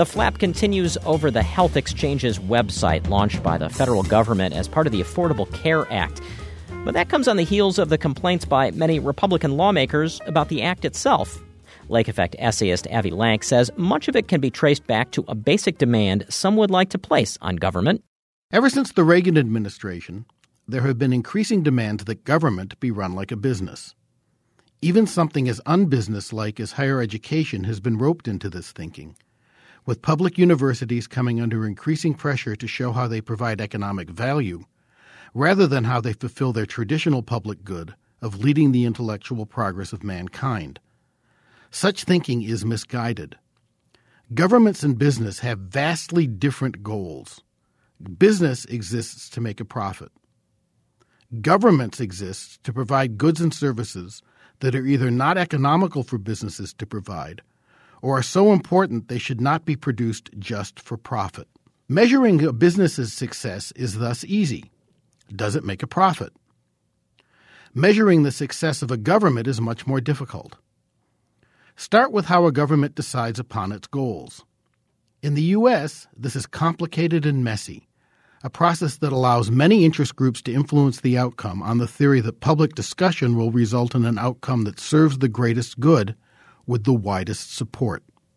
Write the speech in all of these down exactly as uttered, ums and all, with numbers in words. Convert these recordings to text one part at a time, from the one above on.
The flap continues over the Health Exchanges website launched by the federal government as part of the Affordable Care Act. But that comes on the heels of the complaints by many Republican lawmakers about the act itself. Lake Effect essayist Avi Lank says much of it can be traced back to a basic demand some would like to place on government. Ever since the Reagan administration, there have been increasing demands that government be run like a business. Even something as unbusinesslike as higher education has been roped into this thinking, with public universities coming under increasing pressure to show how they provide economic value, rather than how they fulfill their traditional public good of leading the intellectual progress of mankind. Such thinking is misguided. Governments and business have vastly different goals. Business exists to make a profit. Governments exist to provide goods and services that are either not economical for businesses to provide or are so important they should not be produced just for profit. Measuring a business's success is thus easy. Does it make a profit? Measuring the success of a government is much more difficult. Start with how a government decides upon its goals. In the U S, this is complicated and messy, a process that allows many interest groups to influence the outcome on the theory that public discussion will result in an outcome that serves the greatest good with the widest support.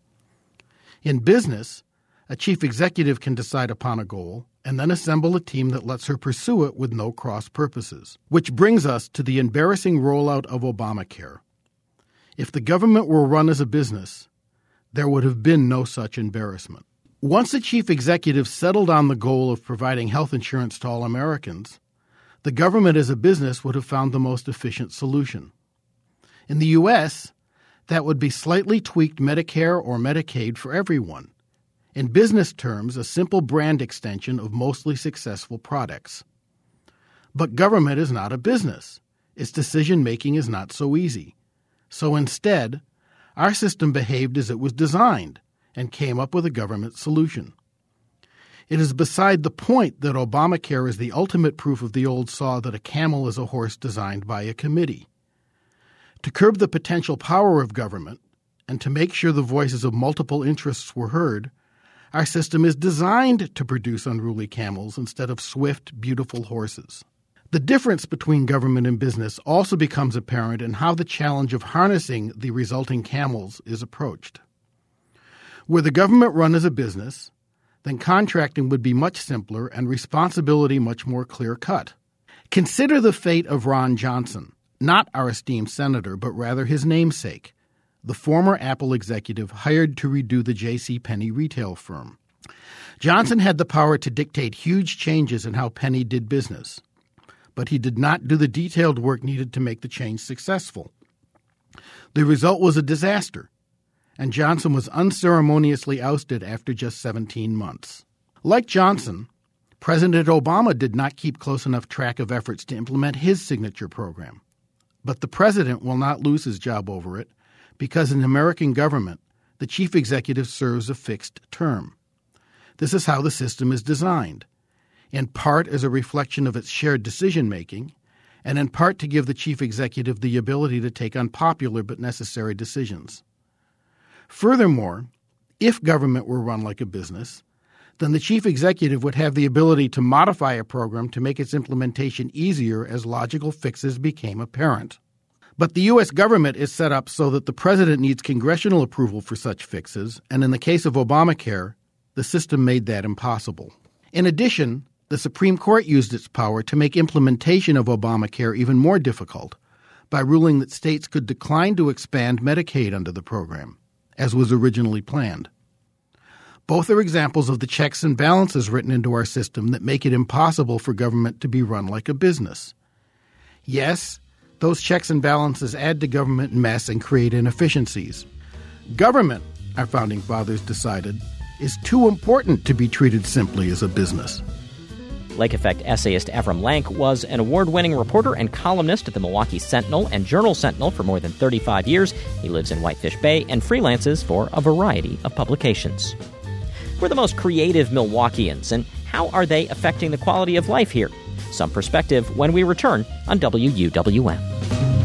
In business, a chief executive can decide upon a goal and then assemble a team that lets her pursue it with no cross purposes. Which brings us to the embarrassing rollout of Obamacare. If the government were run as a business, there would have been no such embarrassment. Once a chief executive settled on the goal of providing health insurance to all Americans, the government as a business would have found the most efficient solution. In the U S, that would be slightly tweaked Medicare or Medicaid for everyone. In business terms, a simple brand extension of mostly successful products. But government is not a business. Its decision-making is not so easy. So instead, our system behaved as it was designed and came up with a government solution. It is beside the point that Obamacare is the ultimate proof of the old saw that a camel is a horse designed by a committee. To curb the potential power of government and to make sure the voices of multiple interests were heard, our system is designed to produce unruly camels instead of swift, beautiful horses. The difference between government and business also becomes apparent in how the challenge of harnessing the resulting camels is approached. Were the government run as a business, then contracting would be much simpler and responsibility much more clear-cut. Consider the fate of Ron Johnson, not our esteemed senator, but rather his namesake, the former Apple executive hired to redo the J C. Penney retail firm. Johnson had the power to dictate huge changes in how Penney did business, but he did not do the detailed work needed to make the change successful. The result was a disaster, and Johnson was unceremoniously ousted after just seventeen months. Like Johnson, President Obama did not keep close enough track of efforts to implement his signature program. But the president will not lose his job over it because in American government, the chief executive serves a fixed term. This is how the system is designed, in part as a reflection of its shared decision-making, and in part to give the chief executive the ability to take unpopular but necessary decisions. Furthermore, if government were run like a business, then the chief executive would have the ability to modify a program to make its implementation easier as logical fixes became apparent. But the U S government is set up so that the president needs congressional approval for such fixes, and in the case of Obamacare, the system made that impossible. In addition, the Supreme Court used its power to make implementation of Obamacare even more difficult by ruling that states could decline to expand Medicaid under the program, as was originally planned. Both are examples of the checks and balances written into our system that make it impossible for government to be run like a business. Yes, those checks and balances add to government mess and create inefficiencies. Government, our founding fathers decided, is too important to be treated simply as a business. Lake Effect essayist Avram Lank was an award-winning reporter and columnist at the Milwaukee Sentinel and Journal-Sentinel for more than thirty-five years. He lives in Whitefish Bay and freelances for a variety of publications. We're the most creative Milwaukeeans, and how are they affecting the quality of life here? Some perspective when we return on W U W M.